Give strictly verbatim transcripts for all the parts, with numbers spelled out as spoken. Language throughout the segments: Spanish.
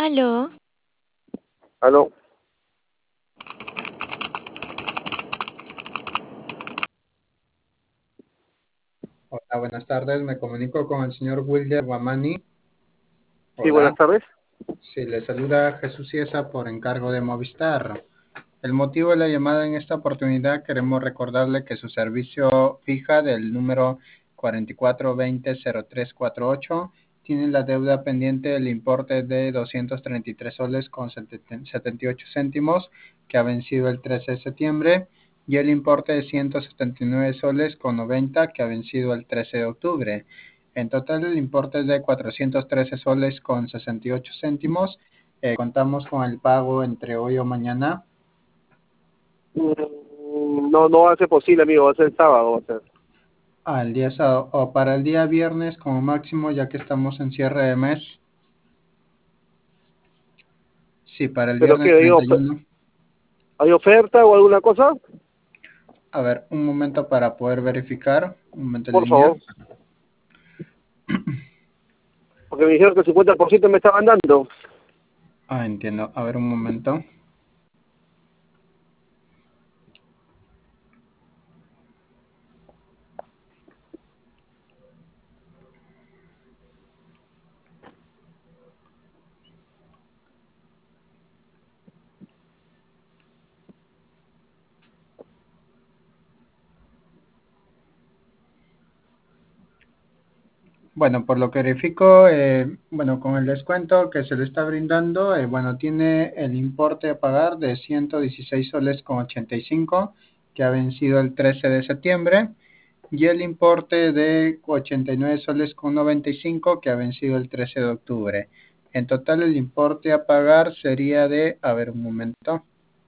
Aló. Aló. Hola, buenas tardes. Me comunico con el señor Wilder Guamani. Sí, buenas Hola. tardes. Sí, le saluda Jesús Ciesa por encargo de Movistar. El motivo de la llamada en esta oportunidad, queremos recordarle que su servicio fija del número cuatro cuatro dos cero cero tres cuatro ocho tiene la deuda pendiente del importe de doscientos treinta y tres soles con setenta y ocho céntimos que ha vencido el trece de septiembre y el importe de ciento setenta y nueve soles con noventa que ha vencido el trece de octubre. En total el importe es de cuatrocientos trece soles con sesenta y ocho céntimos. Eh, contamos con el pago entre hoy o mañana. Mm, No, no va a ser posible, amigo. Va a ser el sábado. Va a ser. Ah, el día sábado o para el día viernes como máximo, ya que estamos en cierre de mes. Sí, para el ¿Pero viernes qué? ¿Hay, treinta y ofe- uno. ¿Hay oferta o alguna cosa? A ver, un momento para poder verificar. Un momento en Por línea. favor. Porque me dijeron que el cincuenta por ciento me estaban dando. Ah, entiendo. A ver, un momento. Bueno, por lo que verifico, eh, bueno, con el descuento que se le está brindando, eh, bueno, tiene el importe a pagar de ciento dieciséis soles con ochenta y cinco, que ha vencido el trece de septiembre, y el importe de ochenta y nueve soles con noventa y cinco, que ha vencido el trece de octubre. En total, el importe a pagar sería de, a ver, un momento,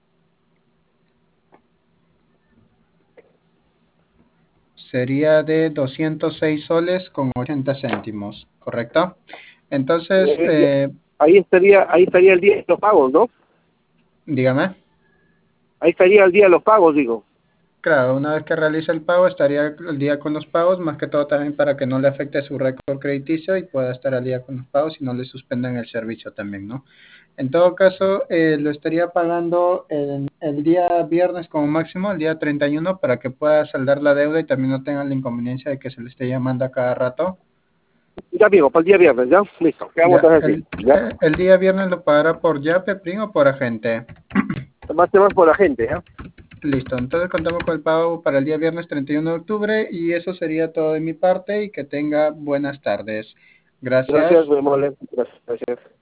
sería de doscientos seis soles con ochenta céntimos, ¿correcto? Entonces, Eh, ya- eh, ahí estaría ahí estaría el día de los pagos, ¿no? dígame. Ahí estaría el día de los pagos, digo. Claro, una vez que realice el pago, estaría al día con los pagos, más que todo también para que no le afecte su récord crediticio y pueda estar al día con los pagos y no le suspendan el servicio también, ¿no? En todo caso, eh, lo estaría pagando el, el día viernes como máximo, el día treinta y uno, para que pueda saldar la deuda y también no tenga la inconveniencia de que se le esté llamando a cada rato. Ya, amigo, para el día viernes, ¿ya? Listo. Quedamos Ya, así. el, ¿Ya? eh, el día viernes lo pagará por Yape, PRIN o por agente. Más temas por la gente, ¿ya? Listo, entonces contamos con el pago para el día viernes treinta y uno de octubre y eso sería todo de mi parte y que tenga buenas tardes. Gracias. Gracias, muy amable. Gracias. Gracias.